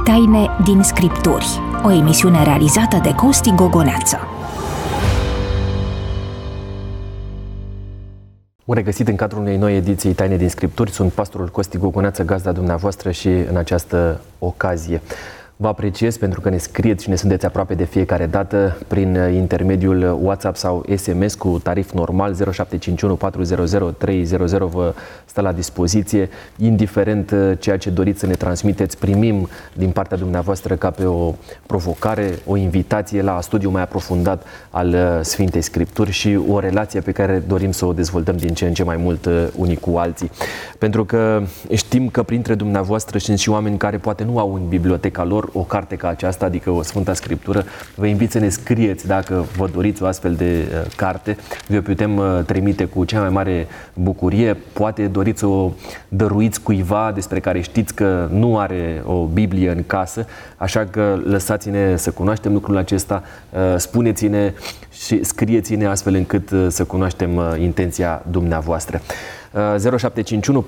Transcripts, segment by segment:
Taine din Scripturi, o emisiune realizată de Costi Gogoneață. Bun regăsit în cadrul unei noi ediții Taine din Scripturi. Sunt pastorul Costi Gogoneață, gazda dumneavoastră, și în această ocazie vă apreciez pentru că ne scrieți și ne sunteți aproape de fiecare dată prin intermediul WhatsApp sau SMS cu tarif normal 0751 400 300. Vă stă la dispoziție. Indiferent ceea ce doriți să ne transmiteți, primim din partea dumneavoastră ca pe o provocare, o invitație la studiu mai aprofundat al Sfintei Scripturi și o relație pe care dorim să o dezvoltăm din ce în ce mai mult unii cu alții. Pentru că știm că printre dumneavoastră sunt și oameni care poate nu au în biblioteca lor o carte ca aceasta, adică o Sfânta Scriptură. Vă invit să ne scrieți dacă vă doriți o astfel de carte. Vi-o putem trimite cu cea mai mare bucurie. Poate doriți să o dăruiți cuiva despre care știți că nu are o Biblie în casă, așa că lăsați-ne să cunoaștem lucrul acesta, spuneți-ne și scrieți-ne astfel încât să cunoaștem intenția dumneavoastră. 0751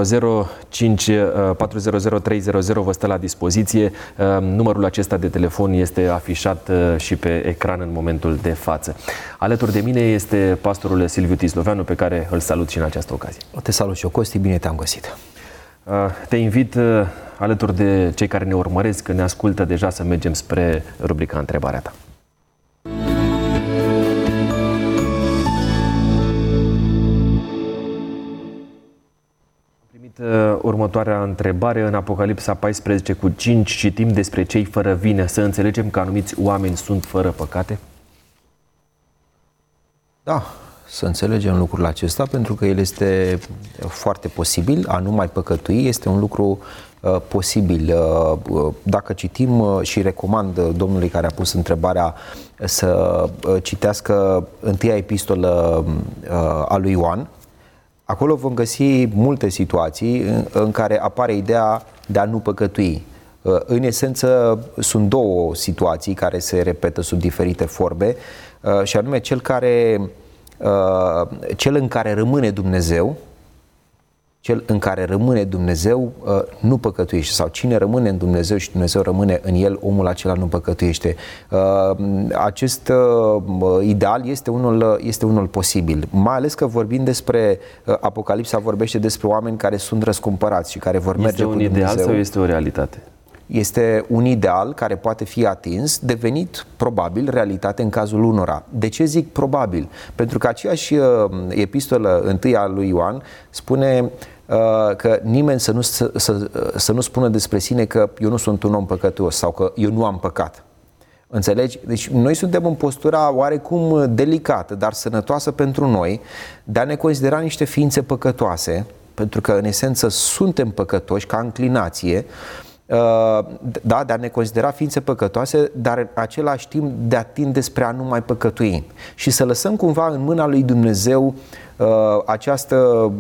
400 300 vă stă la dispoziție. Numărul acesta de telefon este afișat și pe ecran în momentul de față. Alături de mine este pastorul Silviu Tisloveanu, pe care îl salut și în această ocazie. Te salut și eu, Costi, bine te-am găsit. Te invit, alături de cei care ne urmăresc, ne ascultă deja, să mergem spre rubrica Întrebarea ta. Următoarea întrebare. În Apocalipsa 14:5 citim despre cei fără vină. Să înțelegem că anumiți oameni sunt fără păcate? Da, să înțelegem lucrul acesta, pentru că el este foarte posibil. A nu mai păcătui este un lucru posibil. Dacă citim, și recomand domnului care a pus întrebarea să citească întâia epistolă a lui Ioan, acolo vom găsi multe situații în care apare ideea de a nu păcătui. În esență, sunt două situații care se repetă sub diferite forme, și anume cel în care rămâne Dumnezeu, cel în care rămâne Dumnezeu nu păcătuiește, sau cine rămâne în Dumnezeu și Dumnezeu rămâne în el, omul acela nu păcătuiește. Acest ideal este unul posibil, mai ales că vorbim despre Apocalipsa, vorbește despre oameni care sunt răscumpărați și care vor merge cu Dumnezeu. Este un ideal sau este o realitate? Este un ideal care poate fi atins, devenit probabil realitate în cazul unora. De ce zic probabil? Pentru că aceeași epistolă întâia lui Ioan spune că nimeni să nu spună despre sine că eu nu sunt un om păcătos sau că eu nu am păcat. Înțelegi? Deci noi suntem în postura oarecum delicată, dar sănătoasă pentru noi, de a ne considera niște ființe păcătoase, pentru că în esență suntem păcătoși ca înclinație, da, de a ne considera ființe păcătoase, dar în același timp de a tinde spre a nu mai păcătui și să lăsăm cumva în mâna lui Dumnezeu această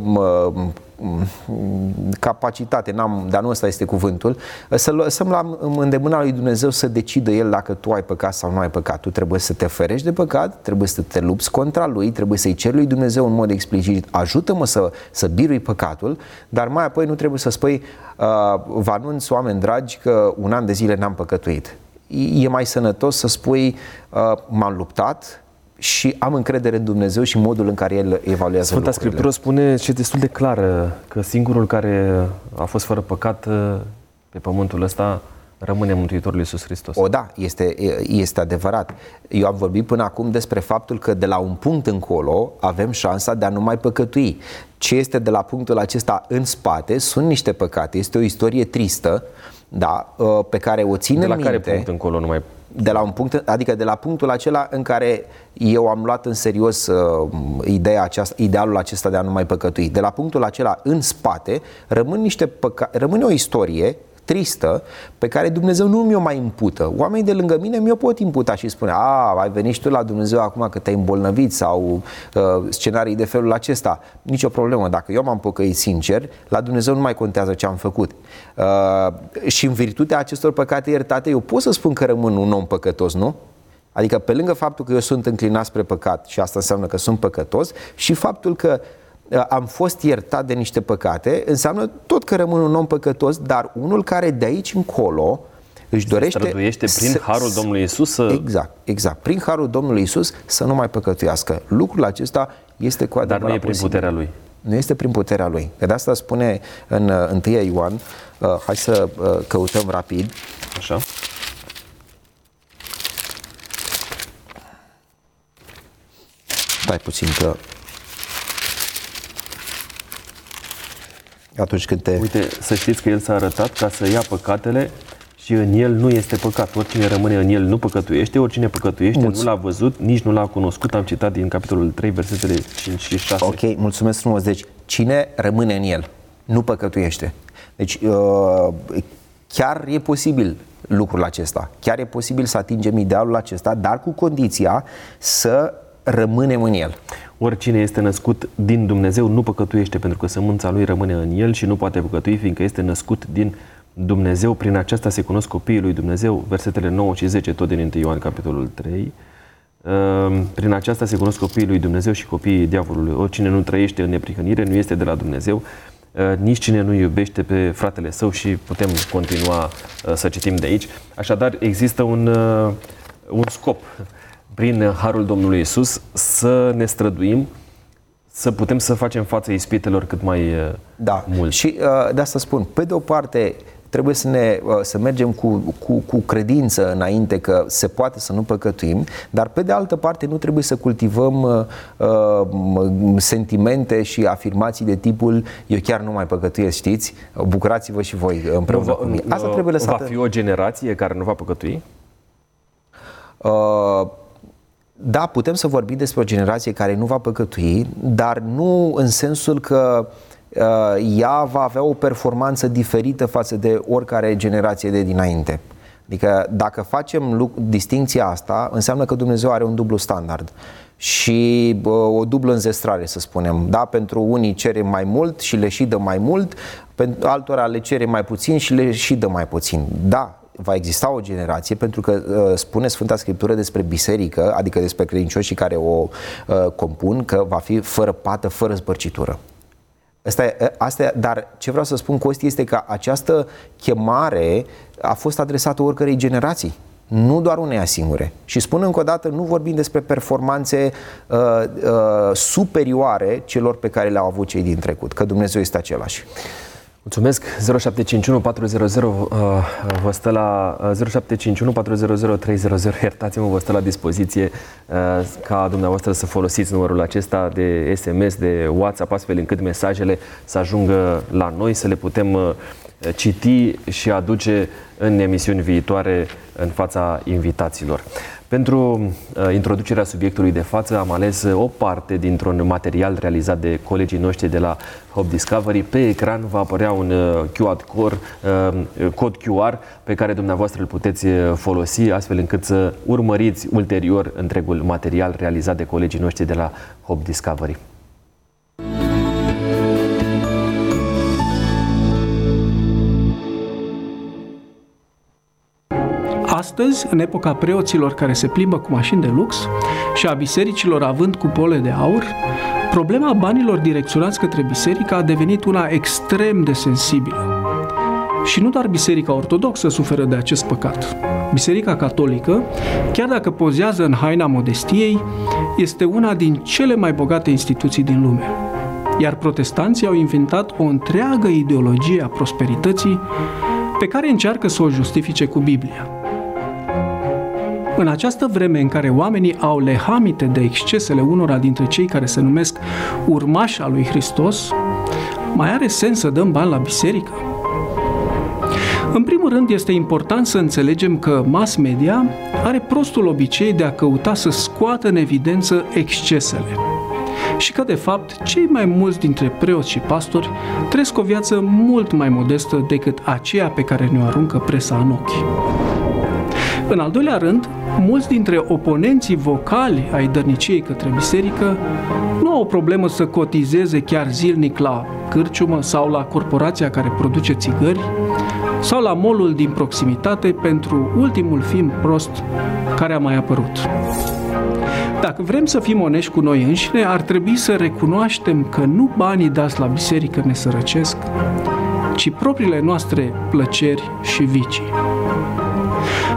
capacitate, dar nu ăsta este cuvântul, să lăsăm la îndemâna lui Dumnezeu să decidă El dacă tu ai păcat sau nu ai păcat. Tu trebuie să te ferești de păcat, trebuie să te lupți contra lui, trebuie să-i ceri lui Dumnezeu în mod explicit: ajută-mă să birui păcatul, dar mai apoi nu trebuie să spui: vă anunț, oameni dragi, că un an de zile n-am păcătuit. E mai sănătos să spui: m-am luptat și am încredere în Dumnezeu și modul în care El evaluează Sfânta lucrurile. Scriptură spune și destul de clară că singurul care a fost fără păcat pe pământul ăsta rămâne Mântuitorul Iisus Hristos. Da, este adevărat. Eu am vorbit până acum despre faptul că de la un punct încolo avem șansa de a nu mai păcătui. Ce este de la punctul acesta în spate sunt niște păcate. Este o istorie tristă, da, pe care o ținem minte. De la care punct încolo nu mai... De la un punct, adică de la punctul acela în care eu am luat în serios idealul acesta de a nu mai păcătui. De la punctul acela în spate rămâne o istorie tristă pe care Dumnezeu nu mi-o mai impută. Oamenii de lângă mine mi-o pot imputa și spune: ai venit și tu la Dumnezeu acum că te-ai îmbolnăvit, sau scenarii de felul acesta. Nicio problemă. Dacă eu m-am pocăit sincer, la Dumnezeu nu mai contează ce am făcut. Și în virtutea acestor păcate iertate, eu pot să spun că rămân un om păcătos, nu? Adică pe lângă faptul că eu sunt înclinat spre păcat și asta înseamnă că sunt păcătos, și faptul că am fost iertat de niște păcate, înseamnă tot că rămân un om păcătos, dar unul care de aici încolo Își dorește străduiește prin harul Domnului Iisus să... Exact. Prin harul Domnului Iisus să nu mai păcătuiască. Lucrul acesta este cu adevărat Dar nu e prin posibil. puterea lui. Nu este prin puterea lui. De asta spune în 1 Ioan, hai să căutăm rapid. Așa. Stai puțin că atunci când te... Uite, să știți că El s-a arătat ca să ia păcatele și în El nu este păcat. Oricine rămâne în El nu păcătuiește, oricine păcătuiește nu l-a văzut, nici nu l-a cunoscut. Am citat din capitolul 3, versetele 5 și 6. Ok, mulțumesc frumos. Deci, cine rămâne în El nu păcătuiește. Deci, chiar e posibil lucrul acesta. Chiar e posibil să atingem idealul acesta, dar cu condiția să rămânem în El. Oricine este născut din Dumnezeu nu păcătuiește, pentru că sămânța lui rămâne în el și nu poate păcătui, fiindcă este născut din Dumnezeu. Prin aceasta se cunosc copiii lui Dumnezeu, versetele 9 și 10, tot din 1 Ioan, capitolul 3. Prin aceasta se cunosc copiii lui Dumnezeu și copiii diavolului. Oricine nu trăiește în neprihănire nu este de la Dumnezeu, nici cine nu iubește pe fratele său, și putem continua să citim de aici. Așadar, există un scop prin harul Domnului Iisus să ne străduim, să putem să facem față ispitelor cât mai mult. Și de asta spun, pe de o parte trebuie să mergem cu credință înainte că se poate să nu păcătuim, dar pe de altă parte nu trebuie să cultivăm sentimente și afirmații de tipul eu chiar nu mai păcătuiesc, știți? Bucurați-vă și voi împreună cu mine. Asta trebuie lăsată. Va fi o generație care nu va păcătui? Da, putem să vorbim despre o generație care nu va păcătui, dar nu în sensul că ea va avea o performanță diferită față de oricare generație de dinainte. Adică dacă facem distincția asta, înseamnă că Dumnezeu are un dublu standard și o dublă înzestrare, să spunem. Da, pentru unii cere mai mult și le și dă mai mult, pentru altora le cere mai puțin și le și dă mai puțin. Da, va exista o generație, pentru că spune Sfânta Scriptură despre biserică, adică despre credincioșii care o compun, că va fi fără pată, fără zbărcitură. Dar ce vreau să spun, Costi, este că această chemare a fost adresată oricărei generații, nu doar uneia singure. Și spun încă o dată, nu vorbim despre performanțe superioare celor pe care le-au avut cei din trecut, că Dumnezeu este același. Mulțumesc. 0751 400 vă stă la 0751 400 300, iertați-mă, vă stă la dispoziție ca dumneavoastră să folosiți numărul acesta de SMS, de WhatsApp, astfel încât mesajele să ajungă la noi, să le putem citi și aduce în emisiuni viitoare în fața invitaților. Pentru introducerea subiectului de față am ales o parte dintr-un material realizat de colegii noștri de la Hope Discovery. Pe ecran va apărea un cod QR pe care dumneavoastră îl puteți folosi astfel încât să urmăriți ulterior întregul material realizat de colegii noștri de la Hope Discovery. Astăzi, în epoca preoților care se plimbă cu mașini de lux și a bisericilor având cupole de aur, problema banilor direcționați către biserică a devenit una extrem de sensibilă. Și nu doar Biserica Ortodoxă suferă de acest păcat. Biserica Catolică, chiar dacă pozează în haina modestiei, este una din cele mai bogate instituții din lume. Iar protestanții au inventat o întreagă ideologie a prosperității pe care încearcă să o justifice cu Biblia. În această vreme în care oamenii au lehamite de excesele unora dintre cei care se numesc urmași al lui Hristos, mai are sens să dăm bani la biserică? În primul rând, este important să înțelegem că mass media are prostul obicei de a căuta să scoată în evidență excesele și că, de fapt, cei mai mulți dintre preoți și pastori trăiesc o viață mult mai modestă decât aceea pe care ne-o aruncă presa în ochi. În al doilea rând, mulți dintre oponenții vocali ai dărniciei către biserică nu au o problemă să cotizeze chiar zilnic la cârciumă sau la corporația care produce țigări sau la mall-ul din proximitate pentru ultimul film prost care a mai apărut. Dacă vrem să fim onești cu noi înșine, ar trebui să recunoaștem că nu banii dați la biserică ne sărăcesc, ci propriile noastre plăceri și vicii.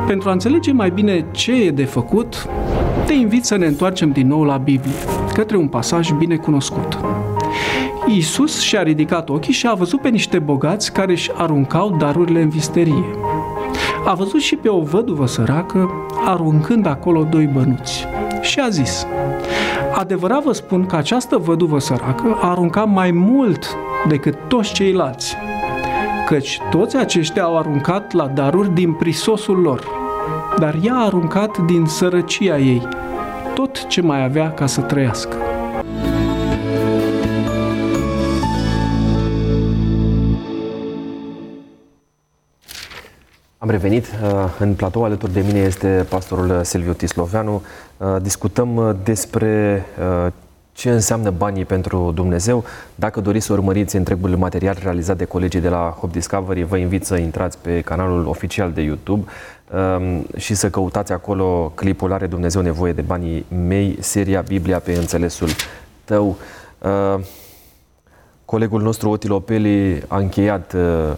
Pentru a înțelege mai bine ce e de făcut, te invit să ne întoarcem din nou la Biblie, către un pasaj bine cunoscut. Iisus și-a ridicat ochii și a văzut pe niște bogați care își aruncau darurile în visterie. A văzut și pe o văduvă săracă aruncând acolo 2 bănuți și a zis: adevărat vă spun că această văduvă săracă a aruncat mai mult decât toți ceilalți, căci toți aceștia au aruncat la daruri din prisosul lor, dar ea a aruncat din sărăcia ei tot ce mai avea ca să trăiască. Am revenit. În platou alături de mine este pastorul Silviu Tisloveanu. Discutăm despre ce înseamnă banii pentru Dumnezeu. Dacă doriți să urmăriți întregul material realizat de colegii de la Hope Discovery, vă invit să intrați pe canalul oficial de YouTube și să căutați acolo clipul Are Dumnezeu nevoie de banii mei, seria Biblia pe înțelesul tău. Colegul nostru Otil Opeli a încheiat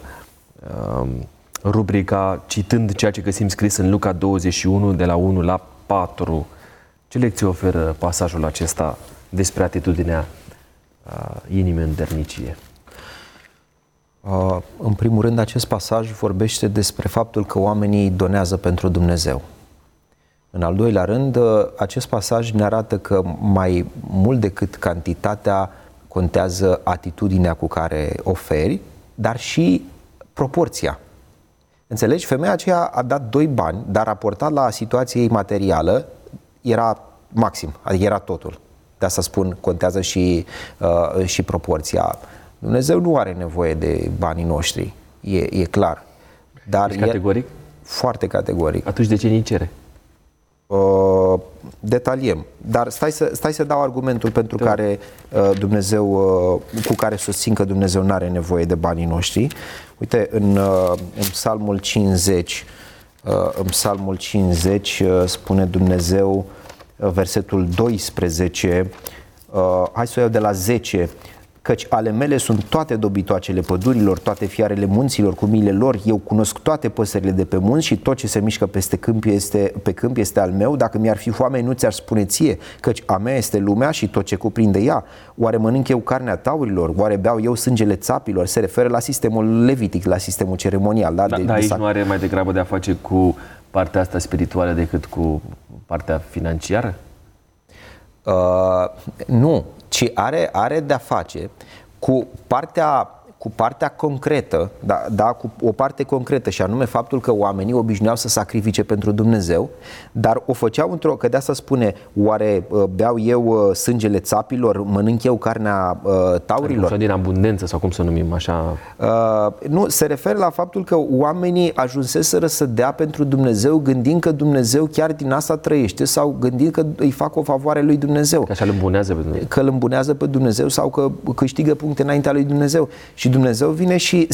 rubrica citând ceea ce găsim scris în Luca 21 de la 1 la 4. Ce lecție oferă pasajul acesta despre atitudinea inimii în dărnicie? În primul rând, acest pasaj vorbește despre faptul că oamenii donează pentru Dumnezeu. În al doilea rând, acest pasaj ne arată că mai mult decât cantitatea contează atitudinea cu care oferi, dar și proporția. Înțelegi? Femeia aceea a dat 2 bani, dar raportat la situația ei materială era maxim, adică era totul. De asta spun, contează și proporția. Dumnezeu nu are nevoie de banii noștri, e clar. Dar ești categoric? Foarte categoric. Atunci de ce ni cere? Detaliem. Dar stai să dau argumentul pentru care Dumnezeu, cu care susțin că Dumnezeu nu are nevoie de banii noștri. Uite, în Psalmul 50, spune Dumnezeu, versetul 12, hai să o iau de la 10, căci ale mele sunt toate dobitoacele pădurilor, toate fiarele munților cu miile lor, eu cunosc toate păsările de pe munți și tot ce se mișcă pe câmp este al meu. Dacă mi-ar fi foame, nu ți-ar spune ție, căci a mea este lumea și tot ce cuprinde ea. Oare mănânc eu carnea taurilor? Oare beau eu sângele țapilor? Se referă la sistemul levitic, la sistemul ceremonial. Dar aici nu are mai degrabă de a face cu partea asta spirituală decât cu partea financiară? Nu, ci are de-a face cu partea concretă, cu o parte concretă, și anume faptul că oamenii obișnuiau să sacrifice pentru Dumnezeu, dar o făceau că de asta spune, oare beau eu sângele țapilor, mănânc eu carnea taurilor? Sau din abundență, sau cum să numim așa? Nu, se referă la faptul că oamenii ajunseseră să dea pentru Dumnezeu gândind că Dumnezeu chiar din asta trăiește, sau gândind că îi fac o favoare lui Dumnezeu. Că așa îl îmbunează pe Dumnezeu. Că îl îmbunează pe Dumnezeu sau că câștigă puncte înaintea lui Dumnezeu. Și Dumnezeu vine și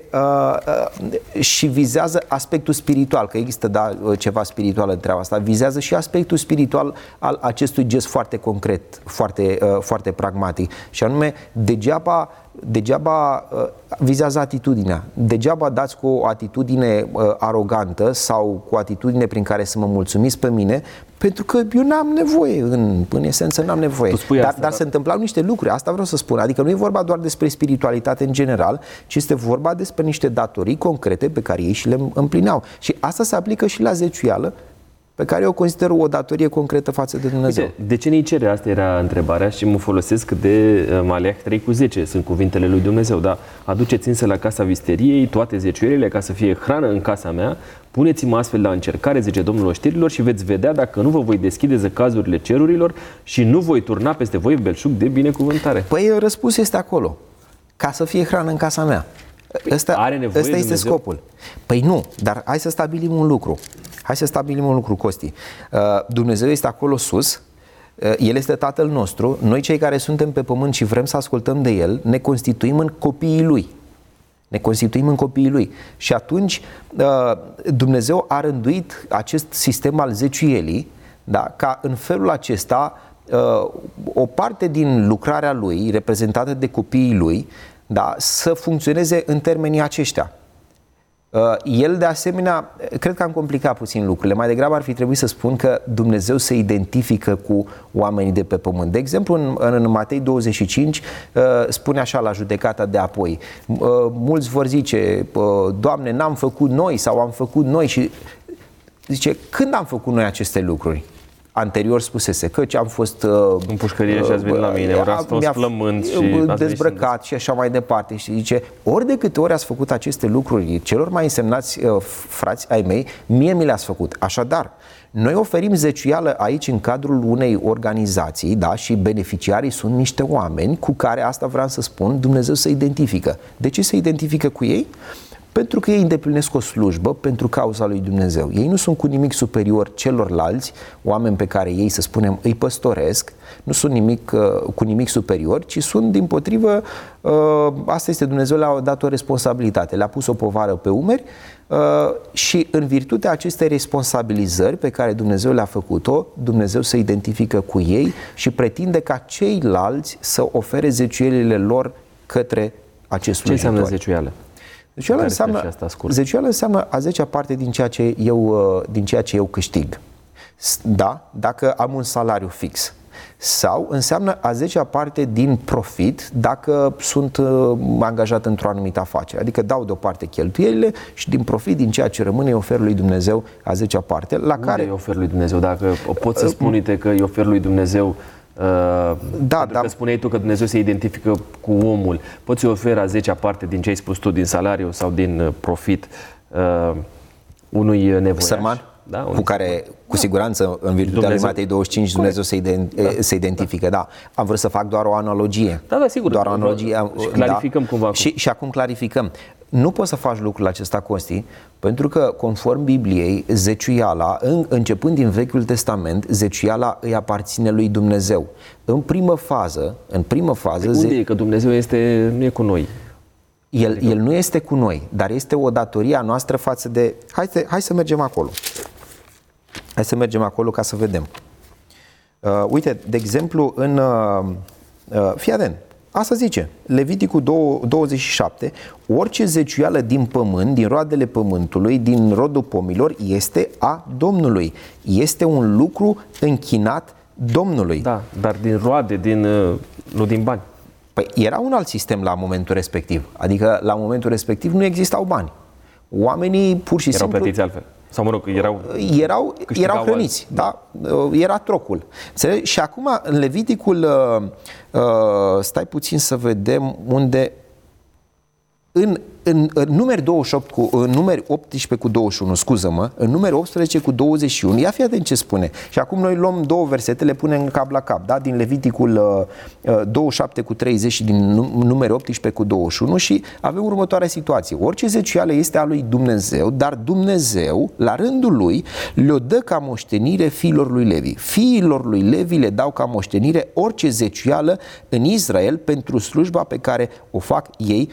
și vizează aspectul spiritual, că există ceva spiritual în treaba asta, vizează și aspectul spiritual al acestui gest foarte concret, foarte pragmatic, și anume degeaba vizează atitudinea. Degeaba dați cu o atitudine arogantă sau cu o atitudine prin care să mă mulțumiți pe mine, pentru că eu n-am nevoie, în esență n-am nevoie. Dar se întâmplau niște lucruri, asta vreau să spun. Adică nu e vorba doar despre spiritualitate în general, ci este vorba despre niște datorii concrete pe care ei și le împlineau. Și asta se aplică și la zeciuială, pe care eu consider o datorie concretă față de Dumnezeu. Uite, de ce ne cere? Asta era întrebarea și mă folosesc de Maleah 3:10. Sunt cuvintele lui Dumnezeu, da? Aduceți însă la casa visteriei toate zeciuielile ca să fie hrană în casa mea. Puneți-mă astfel la încercare, zice Domnul oștirilor, și veți vedea dacă nu vă voi deschide zăcazurile cerurilor și nu voi turna peste voi belșug de binecuvântare. Păi răspunsul este acolo. Ca să fie hrană în casa mea. Ăsta este scopul. Păi nu, dar hai să stabilim un lucru. Costi. Dumnezeu este acolo sus, El este Tatăl nostru, noi cei care suntem pe pământ și vrem să ascultăm de El, ne constituim în copiii Lui. Și atunci Dumnezeu a rânduit acest sistem al zeciuielii, da, ca în felul acesta o parte din lucrarea Lui, reprezentată de copiii Lui, da, să funcționeze în termenii aceștia. El de asemenea, cred că am complicat puțin lucrurile, mai degrabă ar fi trebuit să spun că Dumnezeu se identifică cu oamenii de pe pământ. De exemplu, în Matei 25 spune așa la judecata de apoi: mulți vor zice, Doamne, n-am făcut noi sau am făcut noi, și zice, când am făcut noi aceste lucruri? Anterior spusese, căci am fost în pușcărie și ați venit la mine, ori ați fost flămând și dezbrăcat și așa mai departe. Și zice, ori de câte ori ați făcut aceste lucruri celor mai însemnați frați ai mei, mie mi le-ați făcut. Așadar, noi oferim zeciuială aici în cadrul unei organizații, da, și beneficiarii sunt niște oameni cu care, asta vreau să spun, Dumnezeu se identifică. De ce se identifică cu ei? Pentru că ei îndeplinesc o slujbă pentru cauza lui Dumnezeu. Ei nu sunt cu nimic superior celorlalți oameni pe care ei, să spunem, îi păstoresc, nu sunt cu nimic superior, ci sunt dimpotrivă, asta este, Dumnezeu le-a dat o responsabilitate, le-a pus o povară pe umeri și în virtutea acestei responsabilizări pe care Dumnezeu le-a făcut-o, Dumnezeu se identifică cu ei și pretinde ca ceilalți să ofere zeciuielile lor către acest slujitor. Ce înseamnă zeciuială? Zeciuială înseamnă a 10-a parte din ceea ce eu câștig. Da, dacă am un salariu fix. Sau înseamnă a 10-a parte din profit dacă sunt angajat într-o anumită afacere. Adică dau deoparte cheltuielile și din profit, din ceea ce rămâne, îi ofer lui Dumnezeu a 10-a parte. Unde îi ofer lui Dumnezeu? Dacă poți să spui că îi ofer lui Dumnezeu, pentru că spuneai tu că Dumnezeu se identifică cu omul, poți să-i oferi a 10-a parte din ce ai spus tu, din salariu sau din profit unui nevoiaș, sărman, da, cu care cu siguranță în virtutea lui Matei 25 Dumnezeu se identifică. Da, am vrut să fac doar o analogie. Da, sigur. Doar o analogie. Și clarificăm cumva. Și acum clarificăm. Nu poți să faci lucrul acesta, Costi, pentru că, conform Bibliei, zeciuiala, începând din Vechiul Testament, zeciuiala îi aparține lui Dumnezeu. În primă fază... Unde e că Dumnezeu nu e cu noi? El nu este cu noi, dar este o datorie a noastră față de... Hai să mergem acolo. Hai să mergem acolo ca să vedem. Uite, de exemplu, fii atent. Asta zice, Leviticul 27, orice zeciuială din pământ, din roadele pământului, din rodul pomilor, este a Domnului. Este un lucru închinat Domnului. Da, dar din roade, nu din bani. Păi era un alt sistem la momentul respectiv. Adică la momentul respectiv nu existau bani. Oamenii pur și simplu... Erau plătiți altfel. Sau mă rog, erau hrăniți, da? Era trocul. Înțelegi? Și acum în Leviticul, stai puțin să vedem unde, în numeri 28 în numeri 18 cu 21, scuză-mă, în numeri 18 cu 21, ia fi atent ce spune. Și acum noi luăm două versete, le punem cap la cap, da? Din Leviticul 27 cu 30 și din numeri 18 cu 21 și avem următoarea situație. Orice zeciuială este a lui Dumnezeu, dar Dumnezeu, la rândul lui, le-o dă ca moștenire fiilor lui Levi. Fiilor lui Levi le dau ca moștenire orice zeciuială în Israel pentru slujba pe care o fac ei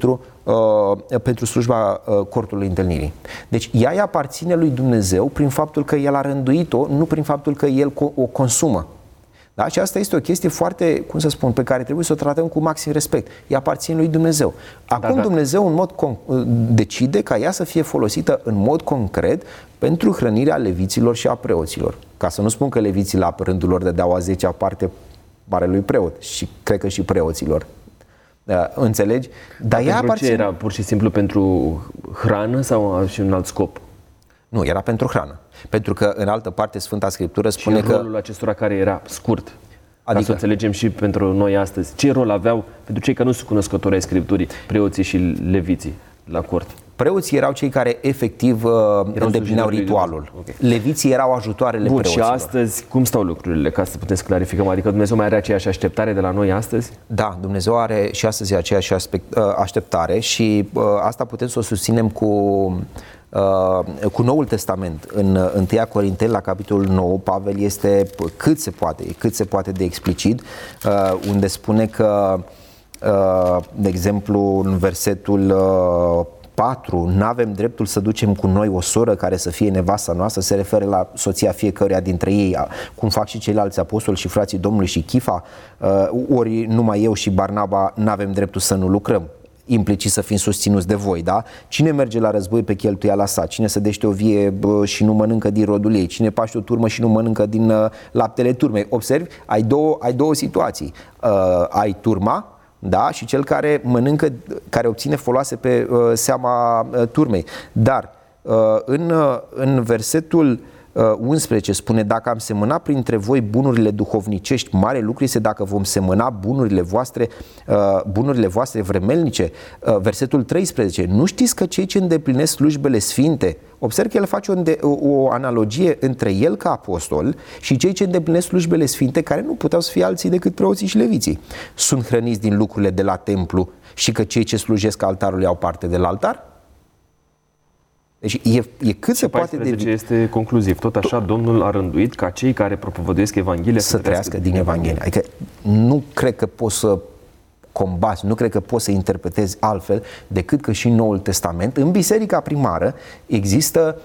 pentru slujba cortului întâlnirii. Deci ea îi aparține lui Dumnezeu prin faptul că El a rânduit-o, nu prin faptul că El o consumă. Da? Și asta este o chestie foarte, cum să spun, pe care trebuie să o tratăm cu maxim respect. Ea aparține lui Dumnezeu. Acum Dumnezeu în mod decide ca ea să fie folosită în mod concret pentru hrănirea leviților și a preoților. Ca să nu spun că leviții la rândul lor dădeau a 10-a parte marelui preot și cred că și preoților. Înțelegi? Dar ea ce era? Pur și simplu pentru hrană sau și un alt scop? Nu, era pentru hrană. Pentru că în altă parte Sfânta Scriptură spune că... Și rolul acestora care era scurt, adică, ca să înțelegem și pentru noi astăzi, ce rol aveau pentru cei care nu sunt cunoscători ai Scripturii, preoții și leviții la cort? Preoții erau cei care efectiv îndeplineau ritualul. Okay. Leviții erau ajutoarele preoților. Și astăzi cum stau lucrurile, ca să putem să clarificăm? Adică Dumnezeu mai are aceeași așteptare de la noi astăzi? Da, Dumnezeu are și astăzi aceeași așteptare și asta putem să o susținem cu Noul Testament. În 1 Corinteni, la capitolul 9, Pavel este cât se poate de explicit, unde spune că, de exemplu, în versetul 4, n-avem dreptul să ducem cu noi o soră care să fie nevasta noastră, se referă la soția fiecăruia dintre ei, cum fac și ceilalți apostoli și frații Domnului și Chifa, ori numai eu și Barnaba n-avem dreptul să nu lucrăm. implicit să fim susținuți de voi, da? Cine merge la război pe cheltuiala sa? Cine sădește o vie și nu mănâncă din rodul ei? Cine paște o turmă și nu mănâncă din laptele turmei? Observi, ai două situații. Ai turma, da? Și cel care mănâncă, care obține foloase pe seama turmei. Dar în versetul 11 spune: dacă am semănat printre voi bunurile duhovnicești, mare lucru este dacă vom semăna bunurile voastre vremelnice. Versetul 13: nu știți că cei ce îndeplinesc slujbele sfinte, observ că el face o analogie între el ca apostol și cei ce îndeplinesc slujbele sfinte, care nu puteau să fie alții decât preoții și leviții, sunt hrăniți din lucrurile de la templu, și că cei ce slujesc altarului au parte de la altar? Deci e cât se poate de... este concluziv. Tot așa, Domnul a rânduit ca cei care propovăduiesc Evanghelia să trăiască din Evanghelie. Adică nu cred că poți să combați, nu cred că poți să interpretezi altfel decât că și în Noul Testament, în biserica primară, există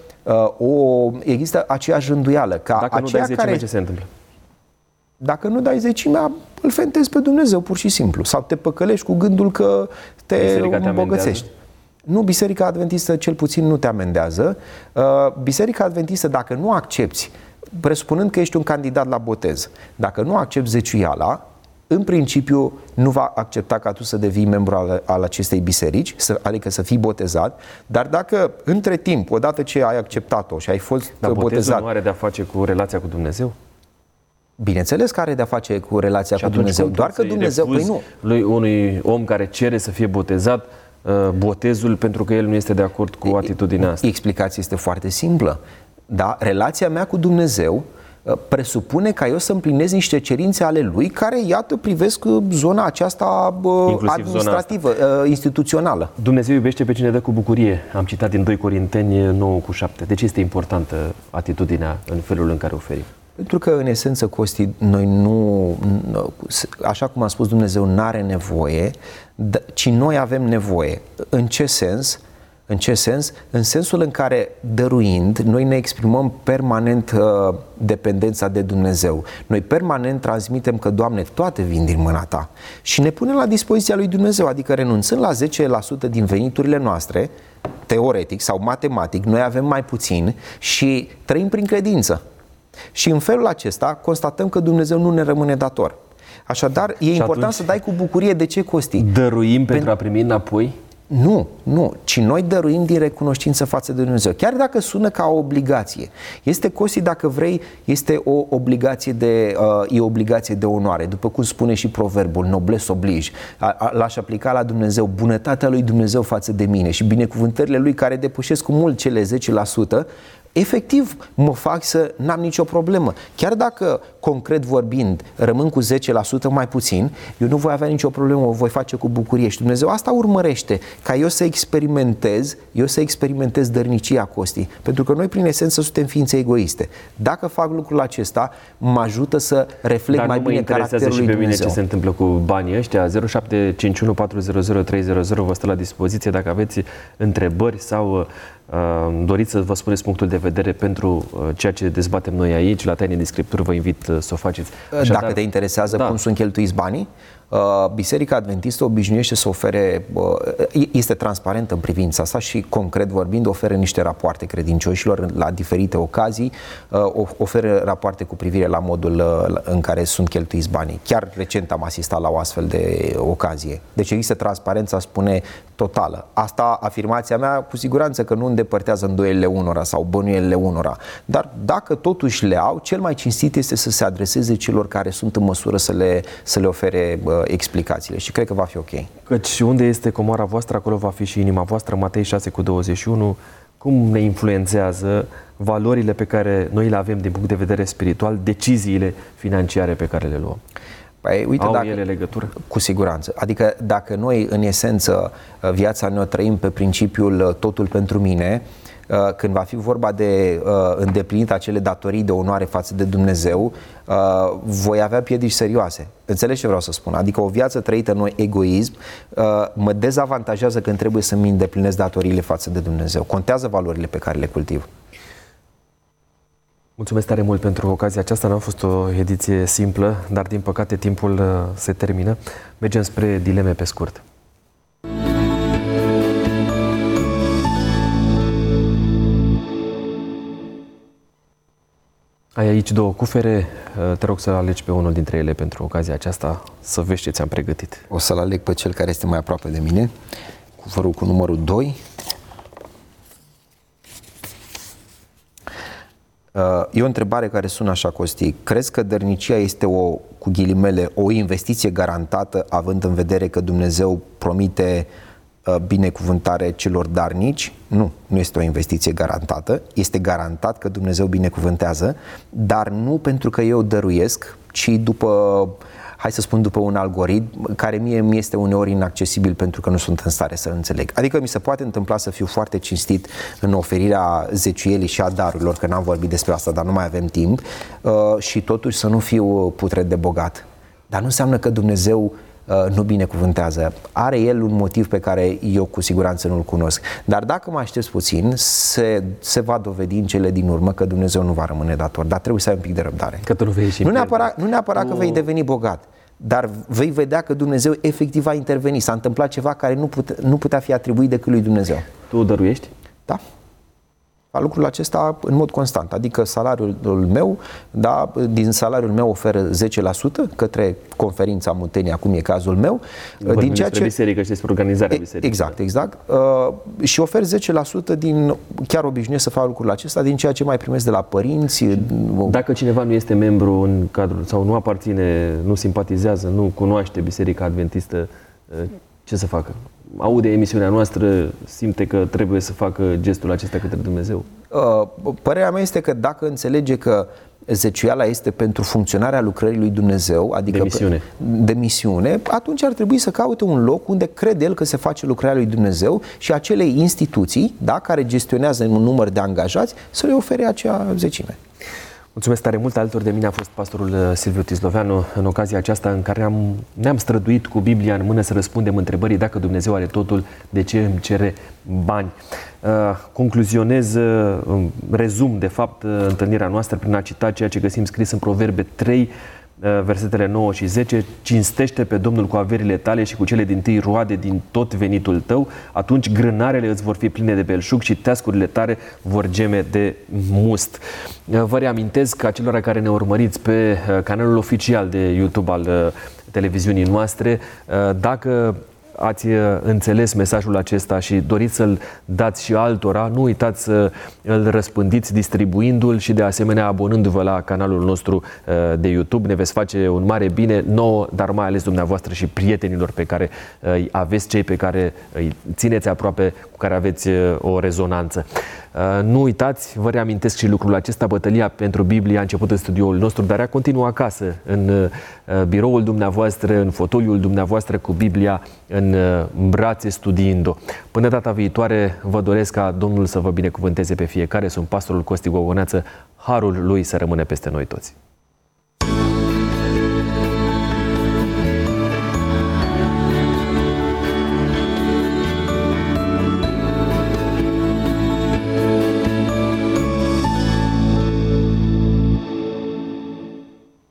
aceeași rânduială. Ca dacă nu dai zecime, ce se întâmplă? Dacă nu dai zecimea, îl fentezi pe Dumnezeu, pur și simplu. Sau te păcălești cu gândul că te îmbogățești. Nu, Biserica Adventistă cel puțin nu te amendează. Biserica Adventistă, dacă nu accepti, presupunând că ești un candidat la botez, dacă nu accepti zeciuiala, în principiu nu va accepta ca tu să devii membru al acestei biserici, adică să fii botezat, dar dacă între timp, odată ce ai acceptat-o și ai fost botezat... Botezul nu are de-a face cu relația cu Dumnezeu? Bineînțeles că are de-a face cu relația cu Dumnezeu, doar că Dumnezeu... Păi nu. Lui unui om care cere să fie botezat botezul pentru că el nu este de acord cu atitudinea asta. Explicația este foarte simplă. Da? Relația mea cu Dumnezeu presupune ca eu să împlinez niște cerințe ale Lui care, iată, privesc zona aceasta administrativă, instituțională. Dumnezeu iubește pe cine dă cu bucurie. Am citat din 2 Corinteni 9:7. De ce este importantă atitudinea în felul în care oferim? Pentru că, în esență, Costi, noi nu, așa cum a spus Dumnezeu, n-are nevoie, ci noi avem nevoie. În ce sens? În ce sens? În sensul în care, dăruind, noi ne exprimăm permanent dependența de Dumnezeu. Noi permanent transmitem că, Doamne, toate vin din mâna Ta. Și ne punem la dispoziția lui Dumnezeu, adică renunțând la 10% din veniturile noastre, teoretic sau matematic, noi avem mai puțin și trăim prin credință. Și în felul acesta constatăm că Dumnezeu nu ne rămâne dator. Așadar, e important să dai cu bucurie. De ce, Costi? Dăruim pentru a primi înapoi? Nu, ci noi dăruim din recunoștință față de Dumnezeu. Chiar dacă sună ca o obligație. Este, Costi, dacă vrei, este o obligație de onoare. După cum spune și proverbul, noblesse oblige. L-aș aplica la Dumnezeu, bunătatea lui Dumnezeu față de mine și binecuvântările lui care depășesc cu mult cele 10%, efectiv mă fac să n-am nicio problemă. Chiar dacă, concret vorbind, rămân cu 10% mai puțin, eu nu voi avea nicio problemă, o voi face cu bucurie. Și Dumnezeu asta urmărește, ca eu să experimentez dărnicia, Costi. Pentru că noi, prin esență, suntem ființe egoiste. Dacă fac lucrul acesta, mă ajută să reflect mai bine caracterul lui Dumnezeu. Dar nu mă interesează și pe mine ce se întâmplă cu banii ăștia. 0751 400 300 vă stă la dispoziție dacă aveți întrebări sau doriți să vă spuneți punctul de vedere pentru ceea ce dezbatem noi aici, la Taine din Scripturi, vă invit să o faceți. Așadar, dacă te interesează cum sunt cheltuiți banii, Biserica Adventistă obișnuiește să ofere, este transparentă în privința asta și, concret vorbind, oferă niște rapoarte credincioșilor la diferite ocazii, oferă rapoarte cu privire la modul în care sunt cheltuiți banii. Chiar recent am asistat la o astfel de ocazie. Deci există transparența, spune, totală. Asta, afirmația mea, cu siguranță că nu îndepărtează îndoielile unora sau bănuielile unora. Dar dacă totuși le au, cel mai cinstit este să se adreseze celor care sunt în măsură să le ofere explicațiile și cred că va fi ok. Căci unde este comoara voastră, acolo va fi și inima voastră. Matei 6:21. Cum ne influențează valorile pe care noi le avem din punct de vedere spiritual, deciziile financiare pe care le luăm? Păi, uite, au ele legătură? Cu siguranță. Adică dacă noi, în esență, viața ne-o trăim pe principiul totul pentru mine, când va fi vorba de îndeplinit acele datorii de onoare față de Dumnezeu, voi avea piedici serioase. Înțelegi ce vreau să spun? Adică o viață trăită în egoism mă dezavantajează când trebuie să-mi îndeplinesc datoriile față de Dumnezeu. Contează valorile pe care le cultiv. Mulțumesc tare mult pentru ocazia aceasta. N-a fost o ediție simplă, dar din păcate timpul se termină. Mergem spre dileme pe scurt. Ai aici 2 cufere, te rog să alegi pe unul dintre ele pentru ocazia aceasta, să vezi ce ți-am pregătit. O să-l aleg pe cel care este mai aproape de mine, cufărul cu numărul 2. E o întrebare care sună așa, Costi. Crezi că dărnicia este cu ghilimele, o investiție garantată, având în vedere că Dumnezeu promite binecuvântare celor darnici? Nu este o investiție garantată. Este garantat că Dumnezeu binecuvântează, dar nu pentru că eu dăruiesc, ci după un algoritm care mie mi este uneori inaccesibil pentru că nu sunt în stare să-l înțeleg. Adică mi se poate întâmpla să fiu foarte cinstit în oferirea zeciuielii și a darurilor, că n-am vorbit despre asta, dar nu mai avem timp, și totuși să nu fiu putred de bogat. Dar nu înseamnă că Dumnezeu nu binecuvântează. Are El un motiv pe care eu cu siguranță nu-l cunosc. Dar dacă mă aștept puțin, se va dovedi în cele din urmă că Dumnezeu nu va rămâne dator. Dar trebuie să ai un pic de răbdare. Că tu nu vei ieși. Nu neapărat că vei deveni bogat, dar vei vedea că Dumnezeu efectiv va interveni. S-a întâmplat ceva care nu putea fi atribuit decât lui Dumnezeu. Tu dăruiești? Da. Lucrul acesta în mod constant, adică salariul meu, din salariul meu ofer 10% către Conferința Muntenia, acum e cazul meu. Din ceea ce biserică și despre organizarea bisericii. Exact. Și ofer 10% chiar obișnuiesc să fac lucrul acesta din ceea ce mai primesc de la părinți. Dacă cineva nu este membru în cadrul sau nu aparține, nu simpatizează, nu cunoaște Biserica Adventistă, ce să facă? Aude emisiunea noastră, simte că trebuie să facă gestul acesta către Dumnezeu? Părerea mea este că dacă înțelege că zeciuiala este pentru funcționarea lucrării lui Dumnezeu, adică de misiune, atunci ar trebui să caute un loc unde crede el că se face lucrarea lui Dumnezeu și acele instituții, care gestionează un număr de angajați, să le ofere acea zecime. Mulțumesc tare mult. Alături de mine a fost pastorul Silviu Tisloveanu în ocazia aceasta în care ne-am străduit cu Biblia în mână să răspundem întrebării: dacă Dumnezeu are totul, de ce îmi cere bani? Concluzionez, rezum de fapt întâlnirea noastră prin a cita ceea ce găsim scris în Proverbe 3, versetele 9 și 10. Cinstește pe Domnul cu averile tale și cu cele dintâi roade din tot venitul tău, atunci grânarele îți vor fi pline de belșug și teascurile tale vor geme de must. Vă reamintesc că acelora care ne urmăriți pe canalul oficial de YouTube al televiziunii noastre, dacă ați înțeles mesajul acesta și doriți să-l dați și altora, nu uitați să îl răspândiți distribuindu-l și de asemenea abonându-vă la canalul nostru de YouTube. Ne veți face un mare bine nouă, dar mai ales dumneavoastră și prietenilor pe care îi aveți, cei pe care îi țineți aproape, cu care aveți o rezonanță. Nu uitați, vă reamintesc și lucrul acesta, bătălia pentru Biblie a început în studioul nostru, dar a continuat acasă, în biroul dumneavoastră, în fotoliul dumneavoastră cu Biblia în brațe, studiind-o. Până data viitoare, vă doresc ca Domnul să vă binecuvânteze pe fiecare. Sunt pastorul Costi Gogoneață. Harul lui să rămână peste noi toți.